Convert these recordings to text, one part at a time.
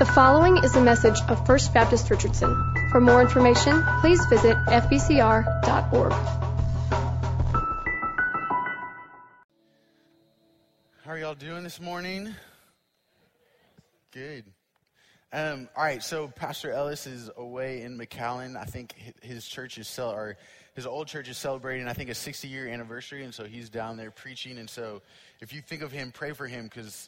The following is a message of First Baptist Richardson. For more information, please visit fbcr.org. How are y'all doing this morning? Good. All right, so Pastor Ellis is away in McAllen. I think his church is his old church is celebrating, I think, a 60-year anniversary, and so he's down there preaching. And so if you think of him, pray for him, because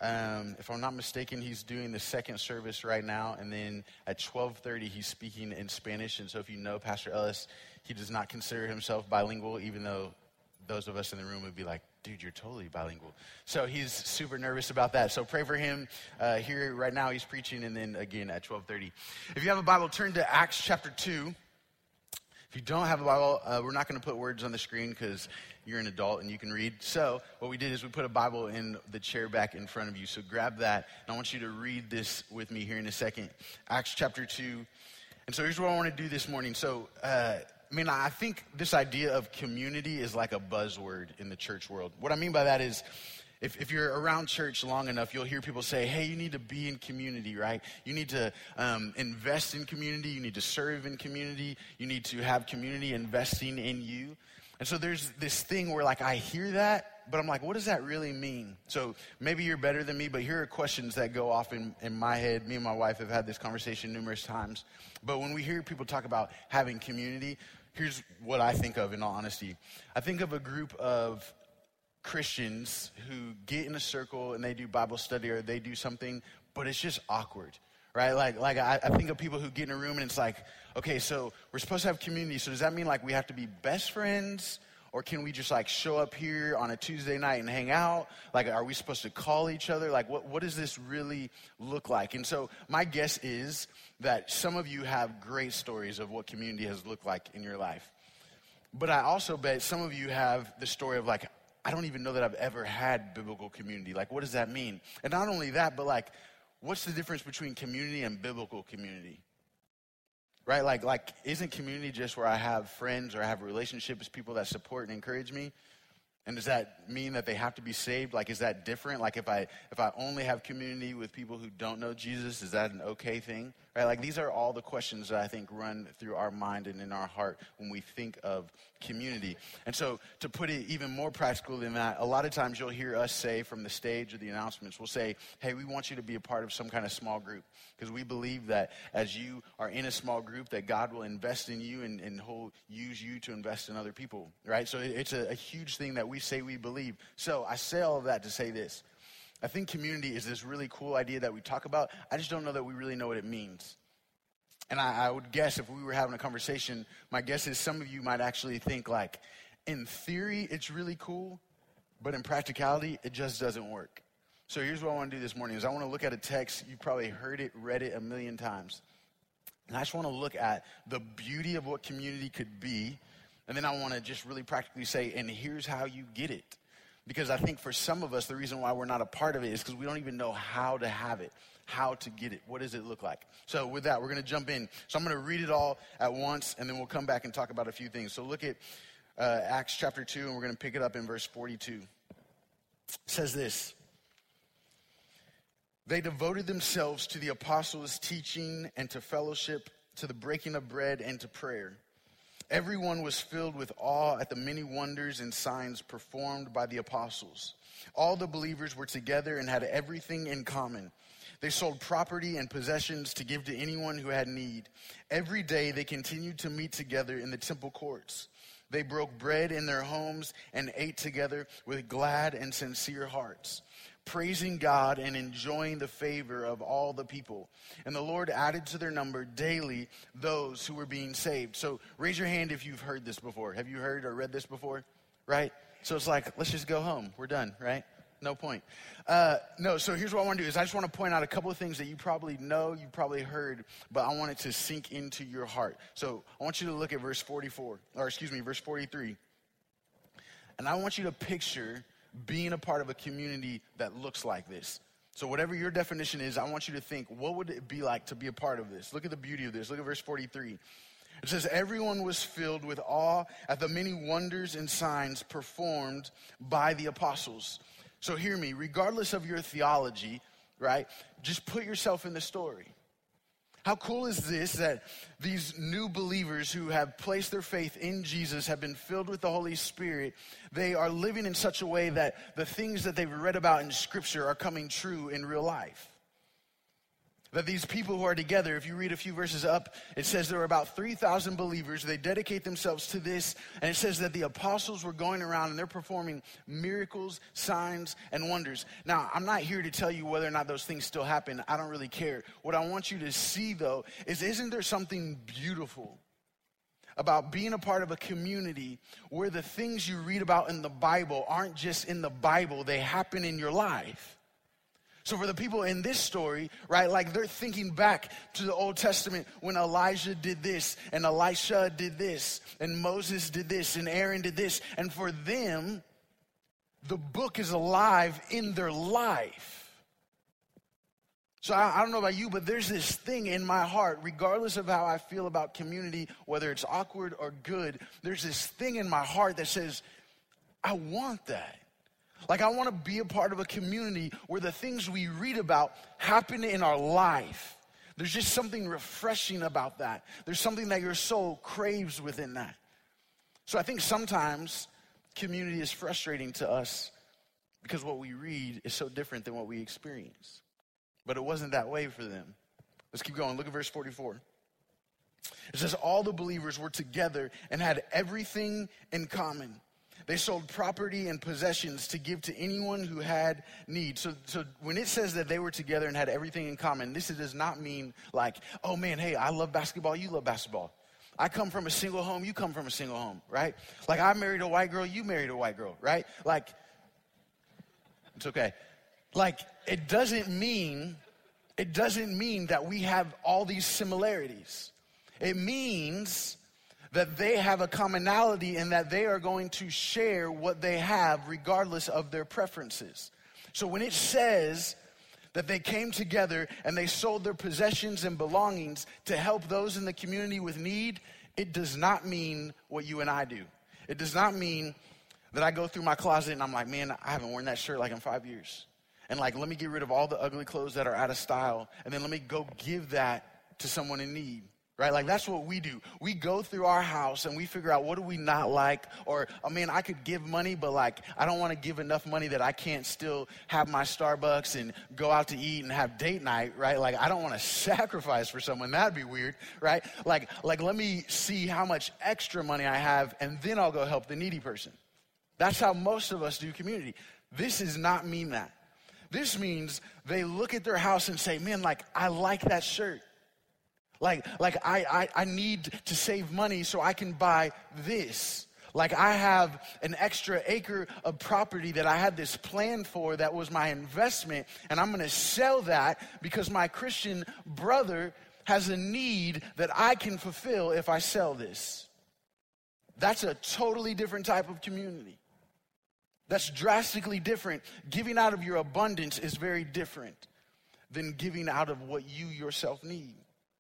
if I'm not mistaken, he's doing the second service right now, and then at 12:30 he's speaking in Spanish. And so if you know Pastor Ellis, he does not consider himself bilingual, even though those of us in the room would be like, dude, you're totally bilingual. So he's super nervous about that. So pray for him. Here right now he's preaching, and then again at 12:30. If you have a Bible, turn to Acts chapter 2. If you don't have a Bible, we're not going to put words on the screen because you're an adult and you can read. So what we did is we put a Bible in the chair back in front of you. So grab that, and I want you to read this with me here in a second. Acts chapter 2. And so here's what I want to do this morning. So, I think this idea of community is like a buzzword in the church world. What I mean by that is, if you're around church long enough, you'll hear people say, hey, you need to be in community, right? You need to invest in community. You need to serve in community. You need to have community investing in you. And so there's this thing where, like, I hear that, but I'm like, what does that really mean? So maybe you're better than me, but here are questions that go off in my head. Me and my wife have had this conversation numerous times. But when we hear people talk about having community, here's what I think of, in all honesty. I think of a group of Christians who get in a circle and they do Bible study or they do something, but it's just awkward, right? Like I think of people who get in a room and it's like, okay, so we're supposed to have community. So does that mean like we have to be best friends? Or can we just like show up here on a Tuesday night and hang out? Like, are we supposed to call each other? Like, what does this really look like? And so my guess is that some of you have great stories of what community has looked like in your life. But I also bet some of you have the story of like, I don't even know that I've ever had biblical community. Like, what does that mean? And not only that, but like, what's the difference between community and biblical community? Right? Like, isn't community just where I have friends or I have relationships with people that support and encourage me? And does that mean that they have to be saved? Like, is that different? Like, if I only have community with people who don't know Jesus, is that an okay thing? Right? Like, these are all the questions that I think run through our mind and in our heart when we think of community. And so, to put it even more practical than that, a lot of times you'll hear us say from the stage or the announcements, we'll say, hey, we want you to be a part of some kind of small group, because we believe that as you are in a small group, that God will invest in you and he'll use you to invest in other people, right? So it's a huge thing that we say we believe. So I say all of that to say this. I think community is this really cool idea that we talk about. I just don't know that we really know what it means. And I would guess if we were having a conversation, my guess is some of you might actually think like, in theory, it's really cool, but in practicality, it just doesn't work. So here's what I want to do this morning is I want to look at a text. You've probably heard it, read it a million times. And I just want to look at the beauty of what community could be. And then I want to just really practically say, and here's how you get it. Because I think for some of us, the reason why we're not a part of it is because we don't even know how to have it, how to get it. What does it look like? So with that, we're going to jump in. So I'm going to read it all at once, and then we'll come back and talk about a few things. So look at Acts chapter 2, and we're going to pick it up in verse 42. It says this. They devoted themselves to the apostles' teaching and to fellowship, to the breaking of bread and to prayer. Everyone was filled with awe at the many wonders and signs performed by the apostles. All the believers were together and had everything in common. They sold property and possessions to give to anyone who had need. Every day they continued to meet together in the temple courts. They broke bread in their homes and ate together with glad and sincere hearts, praising God and enjoying the favor of all the people. And the Lord added to their number daily those who were being saved. So raise your hand if you've heard this before. Have you heard or read this before? Right? So it's like, let's just go home. We're done, right? No point. No, so here's what I want to do is I just want to point out a couple of things that you probably know, you probably heard, but I want it to sink into your heart. So I want you to look at verse 43. And I want you to picture being a part of a community that looks like this. So whatever your definition is, I want you to think, what would it be like to be a part of this? Look at the beauty of this. Look at verse 43. It says, everyone was filled with awe at the many wonders and signs performed by the apostles. So hear me, regardless of your theology, right? Just put yourself in the story. How cool is this that these new believers who have placed their faith in Jesus, have been filled with the Holy Spirit, they are living in such a way that the things that they've read about in Scripture are coming true in real life. That these people who are together, if you read a few verses up, it says there were about 3,000 believers. They dedicate themselves to this. And it says that the apostles were going around and they're performing miracles, signs, and wonders. Now, I'm not here to tell you whether or not those things still happen. I don't really care. What I want you to see, though, is isn't there something beautiful about being a part of a community where the things you read about in the Bible aren't just in the Bible, they happen in your life? So for the people in this story, right, like they're thinking back to the Old Testament when Elijah did this and Elisha did this and Moses did this and Aaron did this. And for them, the book is alive in their life. So I don't know about you, but there's this thing in my heart, regardless of how I feel about community, whether it's awkward or good, there's this thing in my heart that says, I want that. Like I want to be a part of a community where the things we read about happen in our life. There's just something refreshing about that. There's something that your soul craves within that. So I think sometimes community is frustrating to us because what we read is so different than what we experience. But it wasn't that way for them. Let's keep going. Look at verse 44. It says, all the believers were together and had everything in common. They sold property and possessions to give to anyone who had need. So when it says that they were together and had everything in common, this does not mean like, oh man, hey, I love basketball, you love basketball. I come from a single home, you come from a single home, right? Like I married a white girl, you married a white girl, right? Like, it's okay. Like, it doesn't mean that we have all these similarities. It means that they have a commonality and that they are going to share what they have regardless of their preferences. So when it says that they came together and they sold their possessions and belongings to help those in the community with need, it does not mean what you and I do. It does not mean that I go through my closet and I'm like, man, I haven't worn that shirt like in 5 years. And like, let me get rid of all the ugly clothes that are out of style and then let me go give that to someone in need. Right? Like that's what we do. We go through our house and we figure out what do we not like, or, I mean, I could give money, but like, I don't want to give enough money that I can't still have my Starbucks and go out to eat and have date night, right? Like, I don't want to sacrifice for someone. That'd be weird, right? Like, let me see how much extra money I have and then I'll go help the needy person. That's how most of us do community. This does not mean that. This means they look at their house and say, man, like, I like that shirt. Like I need to save money so I can buy this. Like I have an extra acre of property that I had this plan for that was my investment, and I'm going to sell that because my Christian brother has a need that I can fulfill if I sell this. That's a totally different type of community. That's drastically different. Giving out of your abundance is very different than giving out of what you yourself need.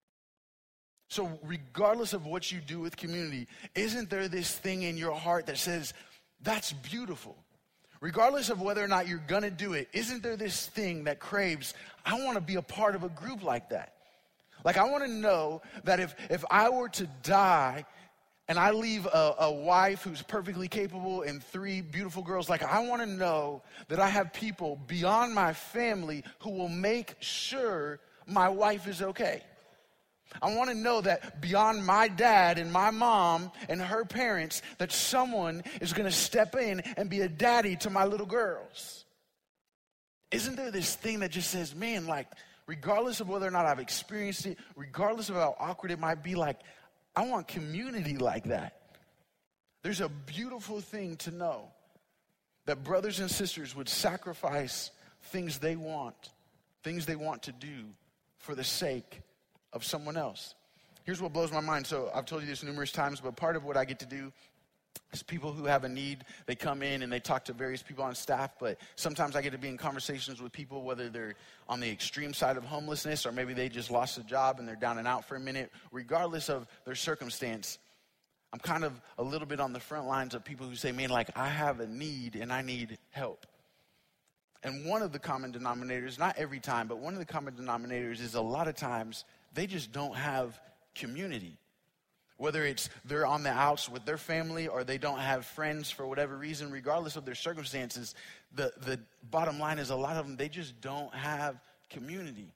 So regardless of what you do with community, isn't there this thing in your heart that says, that's beautiful? Regardless of whether or not you're going to do it, isn't there this thing that craves, I want to be a part of a group like that? Like I want to know that if I were to die and I leave a wife who's perfectly capable and 3 beautiful girls, like I want to know that I have people beyond my family who will make sure my wife is okay. I want to know that beyond my dad and my mom and her parents, that someone is going to step in and be a daddy to my little girls. Isn't there this thing that just says, man, like, regardless of whether or not I've experienced it, regardless of how awkward it might be, like, I want community like that. There's a beautiful thing to know that brothers and sisters would sacrifice things they want to do for the sake of someone else. Here's what blows my mind. So I've told you this numerous times, but part of what I get to do is people who have a need, they come in and they talk to various people on staff, but sometimes I get to be in conversations with people, whether they're on the extreme side of homelessness or maybe they just lost a job and they're down and out for a minute. Regardless of their circumstance, I'm kind of a little bit on the front lines of people who say, man, like I have a need and I need help. And one of the common denominators, not every time, but one of the common denominators is a lot of times they just don't have community. Whether it's they're on the outs with their family or they don't have friends for whatever reason, regardless of their circumstances, the bottom line is a lot of them, they just don't have community.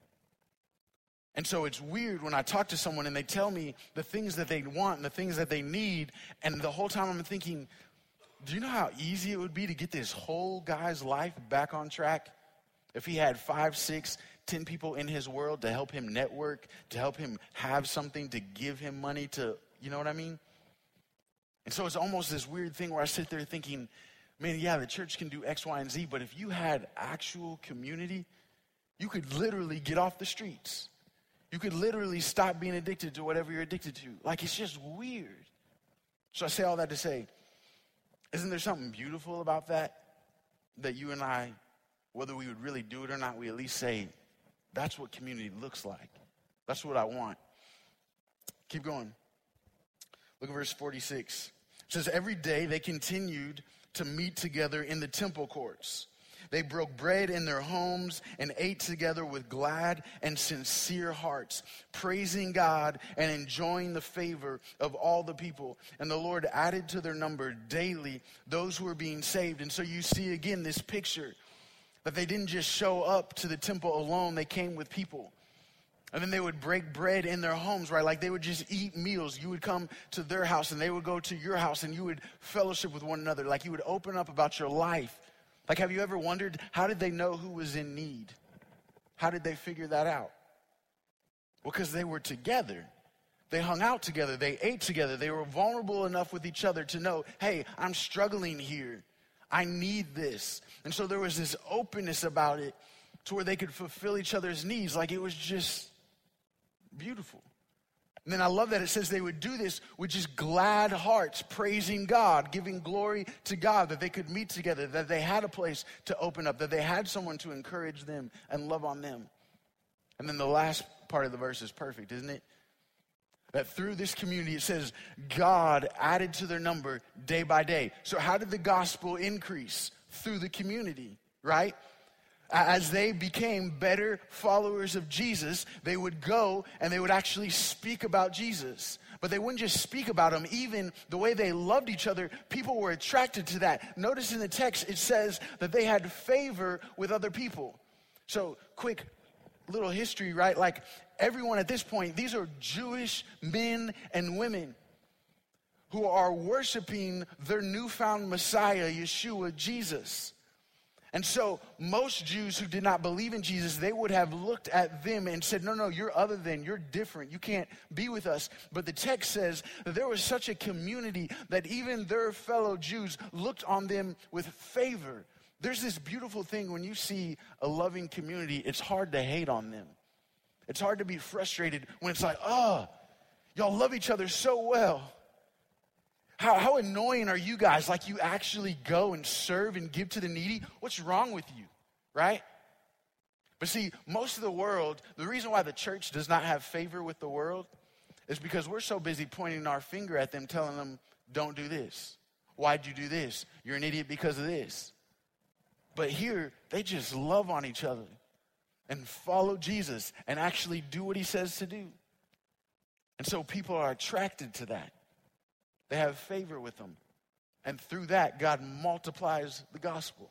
And so it's weird when I talk to someone and they tell me the things that they want and the things that they need, and the whole time I'm thinking, do you know how easy it would be to get this whole guy's life back on track if he had 5, 6, 10 people in his world to help him network, to help him have something, to give him money, to, you know what I mean? And so it's almost this weird thing where I sit there thinking, man, yeah, the church can do X, Y, and Z, but if you had actual community, you could literally get off the streets. You could literally stop being addicted to whatever you're addicted to. Like, it's just weird. So I say all that to say, isn't there something beautiful about that? That you and I, whether we would really do it or not, we at least say, that's what community looks like. That's what I want. Keep going. Look at verse 46. It says, every day they continued to meet together in the temple courts. They broke bread in their homes and ate together with glad and sincere hearts, praising God and enjoying the favor of all the people. And the Lord added to their number daily those who were being saved. And so you see again this picture that they didn't just show up to the temple alone, they came with people. And then they would break bread in their homes, right? Like they would just eat meals. You would come to their house and they would go to your house and you would fellowship with one another. Like you would open up about your life. Like, have you ever wondered, how did they know who was in need? How did they figure that out? Well, because they were together. They hung out together. They ate together. They were vulnerable enough with each other to know, hey, I'm struggling here. I need this. And so there was this openness about it to where they could fulfill each other's needs. Like, it was just beautiful. And then I love that it says they would do this with just glad hearts, praising God, giving glory to God, that they could meet together, that they had a place to open up, that they had someone to encourage them and love on them. And then the last part of the verse is perfect, isn't it? That through this community, it says, God added to their number day by day. So how did the gospel increase? Through the community, right? As they became better followers of Jesus, they would go and they would actually speak about Jesus. But they wouldn't just speak about him. Even the way they loved each other, people were attracted to that. Notice in the text, it says that they had favor with other people. So quick little history, right? Like everyone at this point, these are Jewish men and women who are worshiping their newfound Messiah, Yeshua, Jesus. And so most Jews who did not believe in Jesus, they would have looked at them and said, no, you're other than, you're different. You can't be with us. But the text says that there was such a community that even their fellow Jews looked on them with favor. There's this beautiful thing when you see a loving community, it's hard to hate on them. It's hard to be frustrated when it's like, oh, y'all love each other so well. How annoying are you guys? Like you actually go and serve and give to the needy? What's wrong with you, right? But see, most of the world, the reason why the church does not have favor with the world is because we're so busy pointing our finger at them, telling them, don't do this. Why'd you do this? You're an idiot because of this. But here, they just love on each other and follow Jesus and actually do what he says to do. And so people are attracted to that. They have favor with them. And through that, God multiplies the gospel.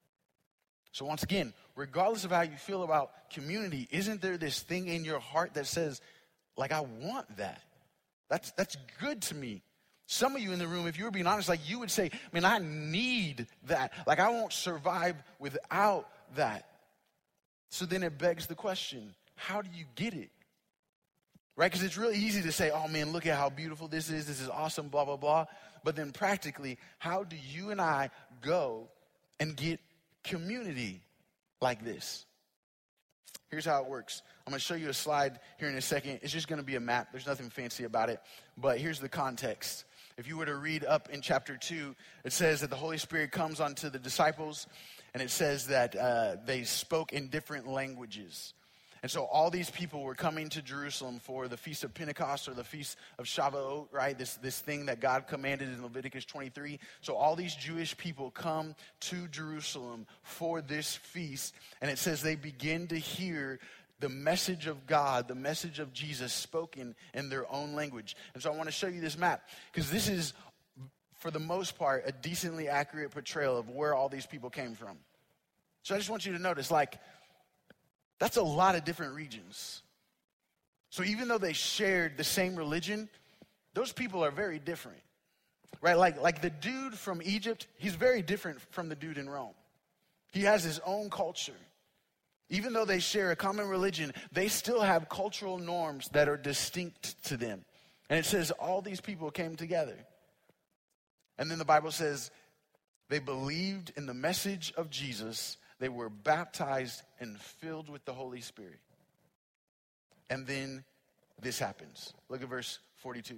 So once again, regardless of how you feel about community, isn't there this thing in your heart that says, like, I want that? That's good to me. Some of you in the room, if you were being honest, like you would say, man, I need that. Like I won't survive without that. So then it begs the question, how do you get it? Right? Because it's really easy to say, oh man, look at how beautiful this is. This is awesome, blah, blah, blah. But then practically, how do you and I go and get community like this? Here's how it works. I'm going to show you a slide here in a second. It's just going to be a map. There's nothing fancy about it. But here's the context. If you were to read up in chapter 2, it says that the Holy Spirit comes onto the disciples, and it says that they spoke in different languages. And so all these people were coming to Jerusalem for the Feast of Pentecost or the Feast of Shavuot, right? This thing that God commanded in Leviticus 23. So all these Jewish people come to Jerusalem for this feast. And it says they begin to hear the message of God, the message of Jesus spoken in their own language. And so I want to show you this map because this is, for the most part, a decently accurate portrayal of where all these people came from. So I just want you to notice, that's a lot of different regions. So even though they shared the same religion, those people are very different, right? Like the dude from Egypt, he's very different from the dude in Rome. He has his own culture. Even though they share a common religion, they still have cultural norms that are distinct to them. And it says all these people came together. And then the Bible says they believed in the message of Jesus. They were baptized and filled with the Holy Spirit. And then this happens. Look at verse 42.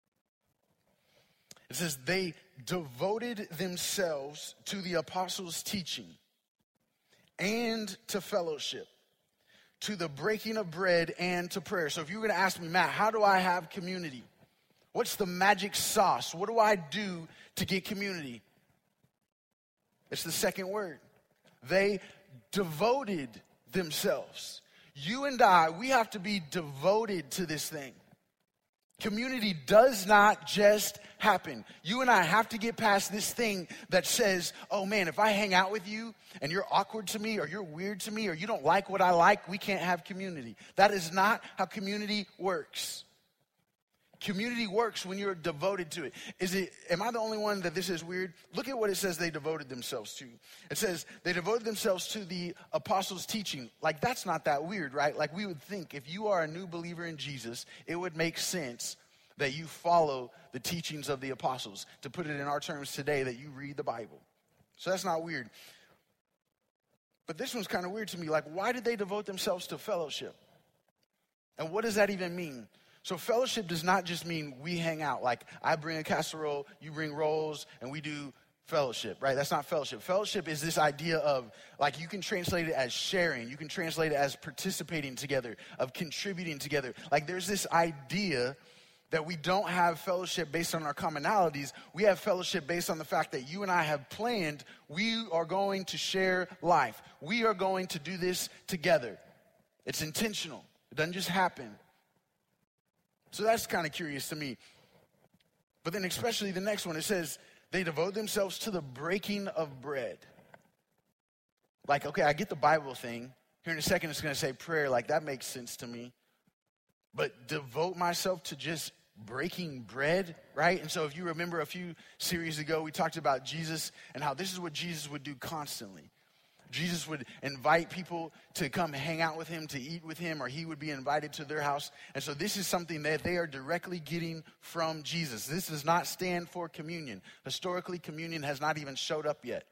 It says, they devoted themselves to the apostles' teaching and to fellowship, to the breaking of bread and to prayer. So if you were going to ask me, Matt, how do I have community? What's the magic sauce? What do I do to get community? It's the second word. They devoted themselves. You and I, we have to be devoted to this thing. Community does not just happen. You and I have to get past this thing that says, oh man, if I hang out with you and you're awkward to me or you're weird to me or you don't like what I like, we can't have community. That is not how community works. Community works when you're devoted to it. Am I the only one that this is weird? Look at what it says they devoted themselves to. It says they devoted themselves to the apostles' teaching. That's not that weird, right? We would think if you are a new believer in Jesus, it would make sense that you follow the teachings of the apostles. To put it in our terms today, that you read the Bible. So that's not weird. But this one's kind of weird to me. Why did they devote themselves to fellowship? And what does that even mean? So fellowship does not just mean we hang out. I bring a casserole, you bring rolls, and we do fellowship, right? That's not fellowship. Fellowship is this idea of, you can translate it as sharing. You can translate it as participating together, of contributing together. There's this idea that we don't have fellowship based on our commonalities. We have fellowship based on the fact that you and I have planned we are going to share life. We are going to do this together. It's intentional. It doesn't just happen. So that's kind of curious to me. But then especially the next one, it says, they devote themselves to the breaking of bread. Okay, I get the Bible thing. Here in a second, it's going to say prayer. That makes sense to me. But devote myself to just breaking bread, right? And so if you remember a few series ago, we talked about Jesus and how this is what Jesus would do constantly. Jesus would invite people to come hang out with him, to eat with him, or he would be invited to their house. And so this is something that they are directly getting from Jesus. This does not stand for communion. Historically, communion has not even showed up yet.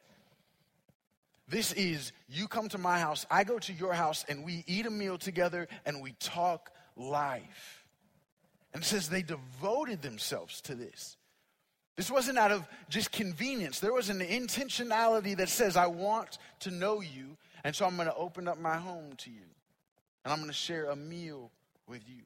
This is, you come to my house, I go to your house, and we eat a meal together, and we talk life. And it says they devoted themselves to this. This wasn't out of just convenience. There was an intentionality that says, I want to know you, and so I'm going to open up my home to you. And I'm going to share a meal with you.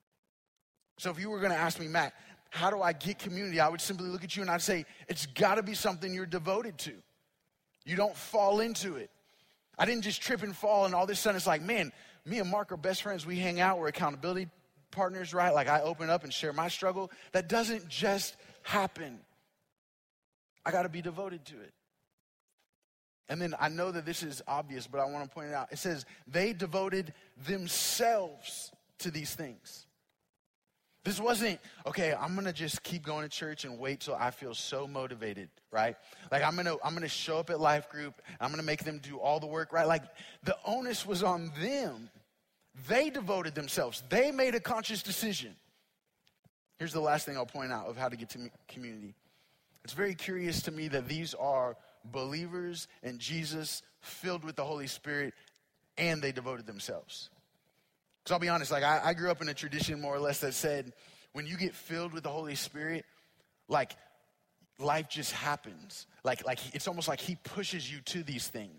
So if you were going to ask me, Matt, how do I get community? I would simply look at you and I'd say, it's got to be something you're devoted to. You don't fall into it. I didn't just trip and fall, and all of a sudden it's man, me and Mark are best friends. We hang out. We're accountability partners, right? I open up and share my struggle. That doesn't just happen. I got to be devoted to it. And then I know that this is obvious, but I want to point it out. It says they devoted themselves to these things. This wasn't, okay, I'm going to just keep going to church and wait till I feel so motivated, right? I'm going to show up at Life Group. I'm going to make them do all the work, right? The onus was on them. They devoted themselves. They made a conscious decision. Here's the last thing I'll point out of how to get to community. It's very curious to me that these are believers in Jesus, filled with the Holy Spirit, and they devoted themselves. So I'll be honest, I grew up in a tradition more or less that said, when you get filled with the Holy Spirit, life just happens. It's almost like he pushes you to these things.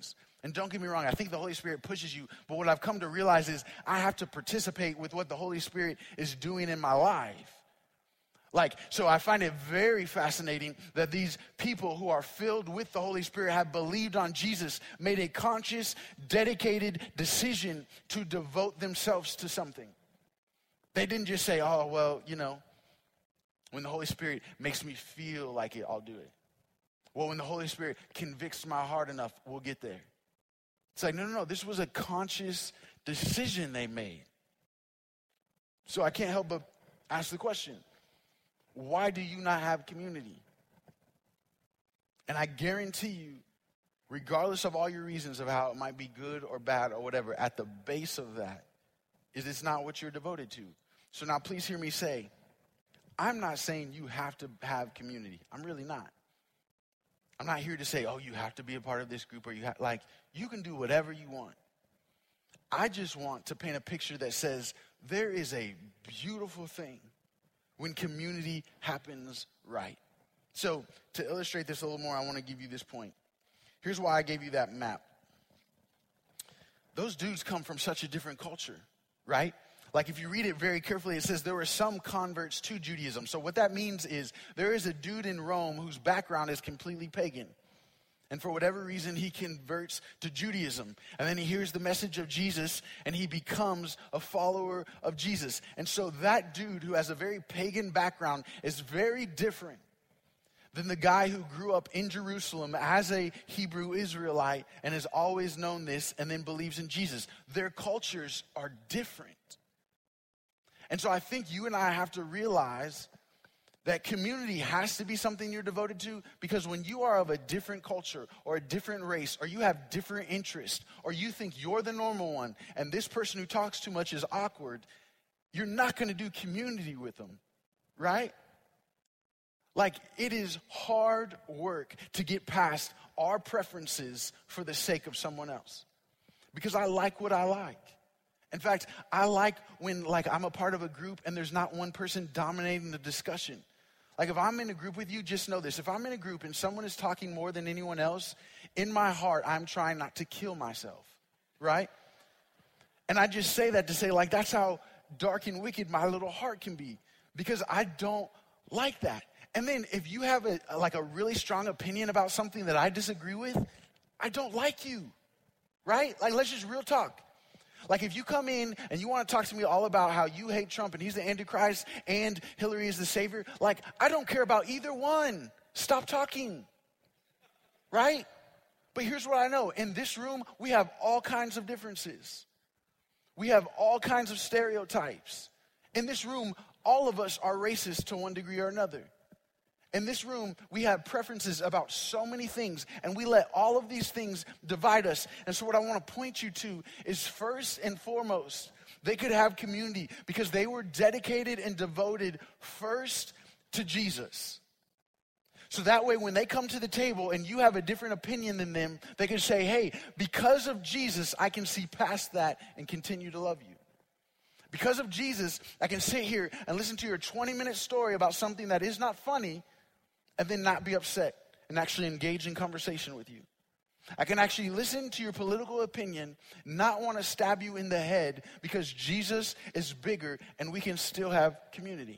And don't get me wrong, I think the Holy Spirit pushes you, but what I've come to realize is I have to participate with what the Holy Spirit is doing in my life. So I find it very fascinating that these people who are filled with the Holy Spirit have believed on Jesus, made a conscious, dedicated decision to devote themselves to something. They didn't just say, oh, well, when the Holy Spirit makes me feel like it, I'll do it. Well, when the Holy Spirit convicts my heart enough, we'll get there. It's like, no. This was a conscious decision they made. So I can't help but ask the question, why do you not have community? And I guarantee you, regardless of all your reasons of how it might be good or bad or whatever, at the base of that is it's not what you're devoted to. So now please hear me say, I'm not saying you have to have community. I'm really not. I'm not here to say, oh, you have to be a part of this group, or you can do whatever you want. I just want to paint a picture that says there is a beautiful thing when community happens right. So to illustrate this a little more, I want to give you this point. Here's why I gave you that map. Those dudes come from such a different culture, right? If you read it very carefully, it says there were some converts to Judaism. So what that means is there is a dude in Rome whose background is completely pagan. And for whatever reason, he converts to Judaism. And then he hears the message of Jesus, and he becomes a follower of Jesus. And so that dude who has a very pagan background is very different than the guy who grew up in Jerusalem as a Hebrew Israelite and has always known this and then believes in Jesus. Their cultures are different. And so I think you and I have to realize that community has to be something you're devoted to, because when you are of a different culture or a different race, or you have different interests, or you think you're the normal one and this person who talks too much is awkward, you're not going to do community with them, right? It is hard work to get past our preferences for the sake of someone else, because I like what I like. In fact, I like when I'm a part of a group and there's not one person dominating the discussion. If I'm in a group with you, just know this. If I'm in a group and someone is talking more than anyone else, in my heart, I'm trying not to kill myself, right? And I just say that to say, that's how dark and wicked my little heart can be, because I don't like that. And then if you have a really strong opinion about something that I disagree with, I don't like you, right? Let's just real talk. If you come in and you want to talk to me all about how you hate Trump and he's the Antichrist and Hillary is the savior, I don't care about either one. Stop talking, right? But here's what I know. In this room, we have all kinds of differences. We have all kinds of stereotypes. In this room, all of us are racist to one degree or another. In this room, we have preferences about so many things, and we let all of these things divide us. And so what I want to point you to is, first and foremost, they could have community because they were dedicated and devoted first to Jesus. So that way, when they come to the table and you have a different opinion than them, they can say, hey, because of Jesus, I can see past that and continue to love you. Because of Jesus, I can sit here and listen to your 20-minute story about something that is not funny and then not be upset and actually engage in conversation with you. I can actually listen to your political opinion, not want to stab you in the head, because Jesus is bigger and we can still have community.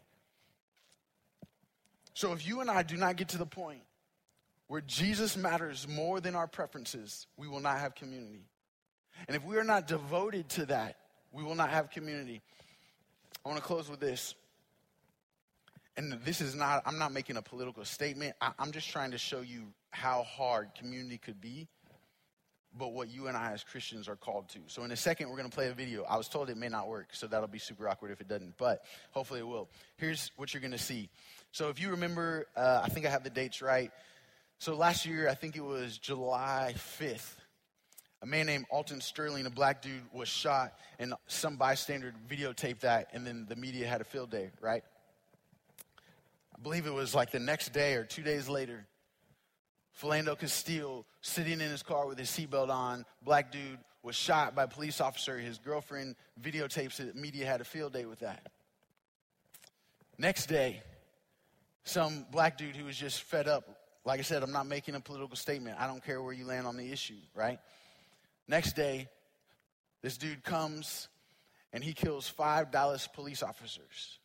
So if you and I do not get to the point where Jesus matters more than our preferences, we will not have community. And if we are not devoted to that, we will not have community. I want to close with this. And I'm not making a political statement. I'm just trying to show you how hard community could be, but what you and I as Christians are called to. So in a second, we're going to play a video. I was told it may not work, so that'll be super awkward if it doesn't, but hopefully it will. Here's what you're going to see. So if you remember, I think I have the dates right. So last year, I think it was July 5th, a man named Alton Sterling, a black dude, was shot, and some bystander videotaped that, and then the media had a field day, right? I believe it was the next day or 2 days later, Philando Castile, sitting in his car with his seatbelt on, black dude, was shot by a police officer. His girlfriend videotapes it. The media had a field day with that. Next day, some black dude who was just fed up. Like I said, I'm not making a political statement. I don't care where you land on the issue, right? Next day, this dude comes and he kills 5 Dallas police officers.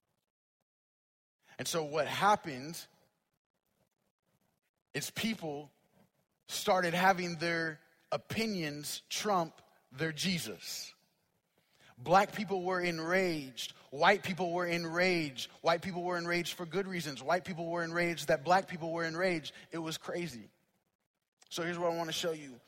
And so what happened is people started having their opinions trump their Jesus. Black people were enraged. White people were enraged. White people were enraged for good reasons. White people were enraged that black people were enraged. It was crazy. So here's what I want to show you.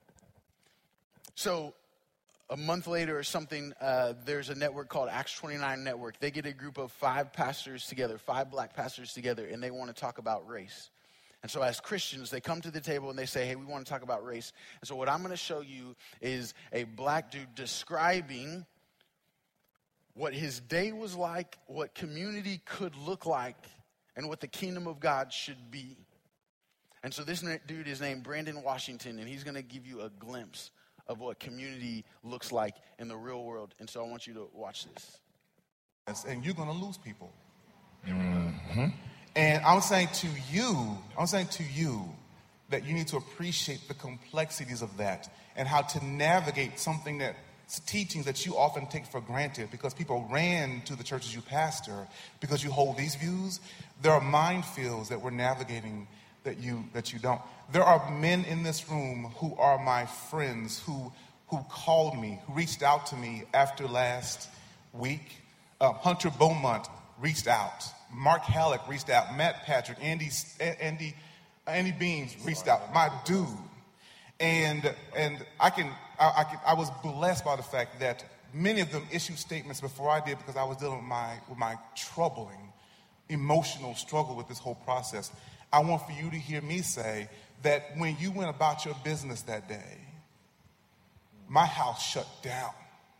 So a month later or something, there's a network called Acts 29 Network. They get a group of 5 pastors together, 5 black pastors together, and they want to talk about race. And so as Christians, they come to the table and they say, hey, we want to talk about race. And so what I'm going to show you is a black dude describing what his day was like, what community could look like, and what the kingdom of God should be. And so this dude is named Brandon Washington, and he's going to give you a glimpse of what community looks like in the real world. And so I want you to watch this. And you're going to lose people. Mm-hmm. And I'm saying to you that you need to appreciate the complexities of that and how to navigate something that teachings that you often take for granted because people ran to the churches you pastor because you hold these views. There are minefields that we're navigating that you don't. There are men in this room who are my friends who called me, who reached out to me after last week. Hunter Beaumont reached out. Mark Halleck reached out. Matt Patrick, Andy Beams reached out. My dude. And I was blessed by the fact that many of them issued statements before I did because I was dealing with my troubling, emotional struggle with this whole process. I want for you to hear me say that when you went about your business that day, my house shut down.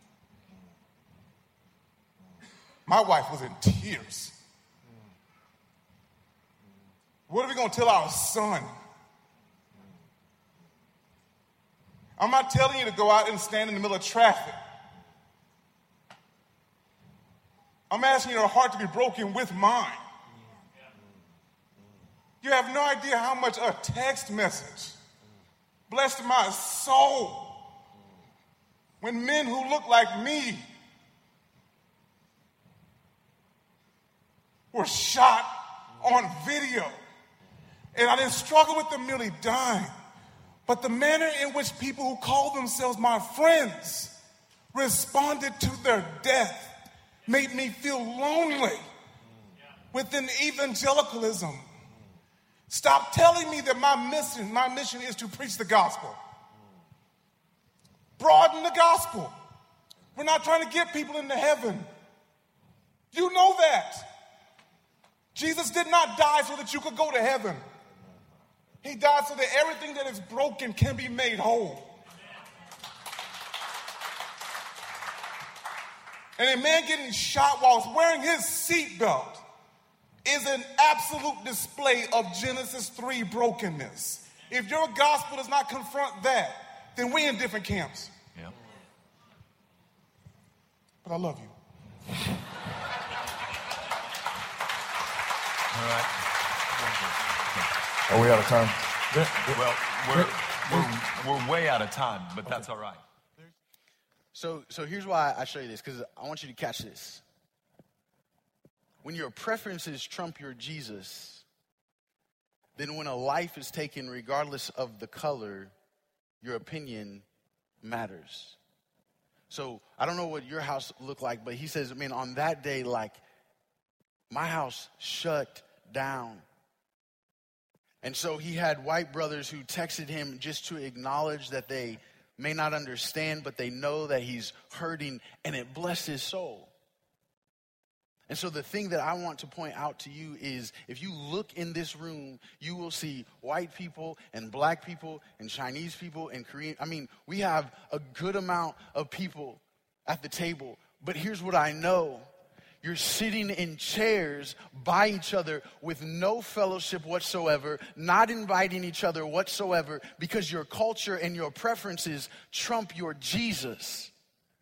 My wife was in tears. What are we going to tell our son? I'm not telling you to go out and stand in the middle of traffic. I'm asking your heart to be broken with mine. You have no idea how much a text message blessed my soul when men who look like me were shot on video. And I didn't struggle with them merely dying, but the manner in which people who call themselves my friends responded to their death made me feel lonely within evangelicalism. Stop telling me that my mission is to preach the gospel. Broaden the gospel. We're not trying to get people into heaven. You know that. Jesus did not die so that you could go to heaven. He died so that everything that is broken can be made whole. And a man getting shot while wearing his seatbelt is an absolute display of Genesis 3 brokenness. If your gospel does not confront that, then we're in different camps. Yeah. But I love you. All right. Are we out of time? Well, we're way out of time, but that's all right. So here's why I show you this, because I want you to catch this. When your preferences trump your Jesus, then when a life is taken regardless of the color, your opinion matters. So I don't know what your house looked like, but he says, man, on that day, like, my house shut down. And so he had white brothers who texted him just to acknowledge that they may not understand, but they know that he's hurting, and it blessed his soul. And so the thing that I want to point out to you is if you look in this room, you will see white people and black people and Chinese people and Korean. I mean, we have a good amount of people at the table. But here's what I know. You're sitting in chairs by each other with no fellowship whatsoever, not inviting each other whatsoever, because your culture and your preferences trump your Jesus.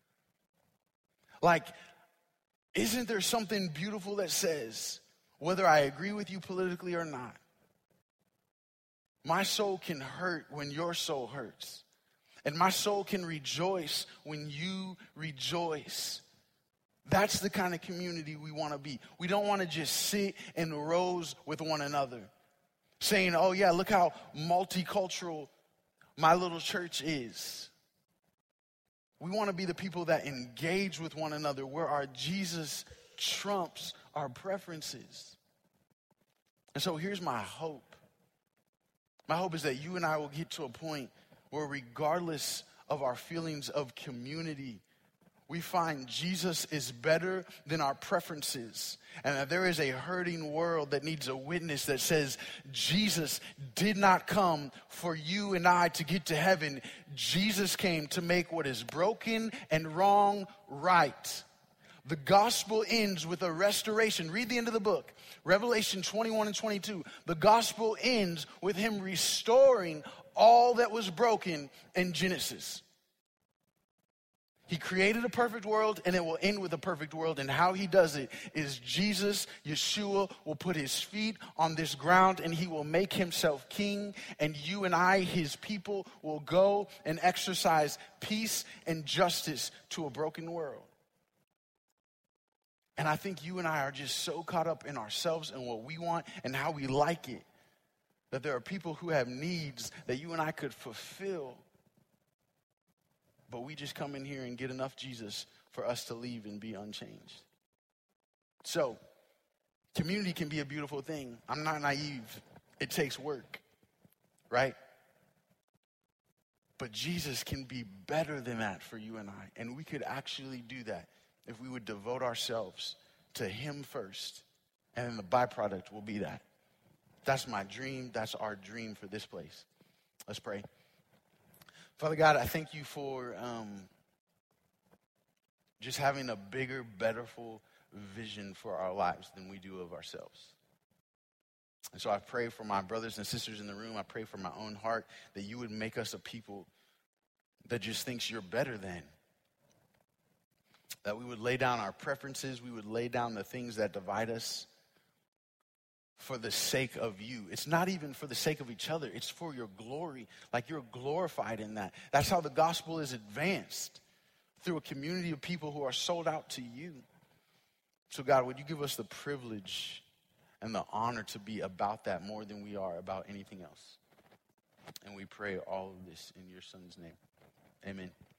Like, isn't there something beautiful that says, whether I agree with you politically or not, my soul can hurt when your soul hurts. And my soul can rejoice when you rejoice. That's the kind of community we want to be. We don't want to just sit in rows with one another, saying, oh yeah, look how multicultural my little church is. We want to be the people that engage with one another, where our Jesus trumps our preferences. And so here's my hope. My hope is that you and I will get to a point where, regardless of our feelings of community, we find Jesus is better than our preferences, and that there is a hurting world that needs a witness that says Jesus did not come for you and I to get to heaven. Jesus came to make what is broken and wrong right. The gospel ends with a restoration. Read the end of the book, Revelation 21 and 22. The gospel ends with him restoring all that was broken in Genesis. He created a perfect world, and it will end with a perfect world. And how he does it is Jesus, Yeshua, will put his feet on this ground, and he will make himself king. And you and I, his people, will go and exercise peace and justice to a broken world. And I think you and I are just so caught up in ourselves and what we want and how we like it, that there are people who have needs that you and I could fulfill. But we just come in here and get enough Jesus for us to leave and be unchanged. So, community can be a beautiful thing. I'm not naive. It takes work, right? But Jesus can be better than that for you and I. And we could actually do that if we would devote ourselves to him first. And then the byproduct will be that. That's my dream. That's our dream for this place. Let's pray. Father God, I thank you for just having a bigger, betterful vision for our lives than we do of ourselves. And so I pray for my brothers and sisters in the room. I pray for my own heart that you would make us a people that just thinks you're better than. That we would lay down our preferences. We would lay down the things that divide us for the sake of you. It's not even for the sake of each other. It's for your glory. Like, you're glorified in that. That's how the gospel is advanced, through a community of people who are sold out to you. So God, would you give us the privilege and the honor to be about that more than we are about anything else. And we pray all of this in your son's name. Amen.